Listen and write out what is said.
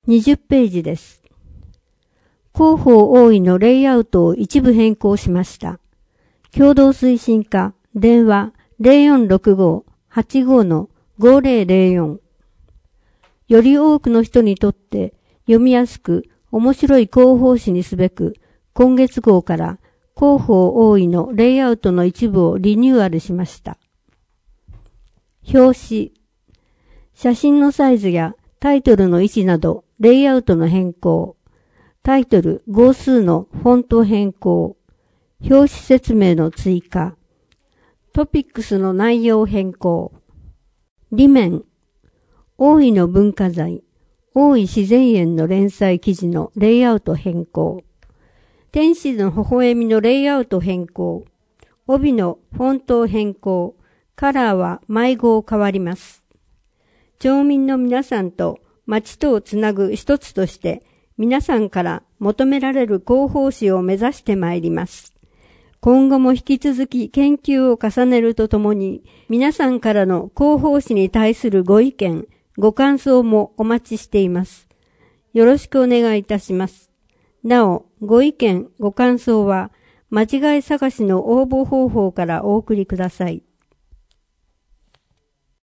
20ページです。広報多いのレイアウトを一部変更しました。共同推進課、電話 0465-85-5004。より多くの人にとって読みやすく面白い広報誌にすべく、今月号から広報多いのレイアウトの一部をリニューアルしました。表紙、写真のサイズやタイトルの位置などレイアウトの変更、タイトル号数のフォント変更、表紙説明の追加、トピックスの内容変更、裏面、大井の文化財、大井自然園の連載記事のレイアウト変更、天使の微笑みのレイアウト変更、帯のフォント変更、カラーは毎号変わります。町民の皆さんと町とをつなぐ一つとして皆さんから求められる広報誌を目指してまいります。今後も引き続き研究を重ねるとともに皆さんからの広報誌に対するご意見、ご感想もお待ちしています。よろしくお願いいたします。なお、ご意見、ご感想は間違い探しの応募方法からお送りください。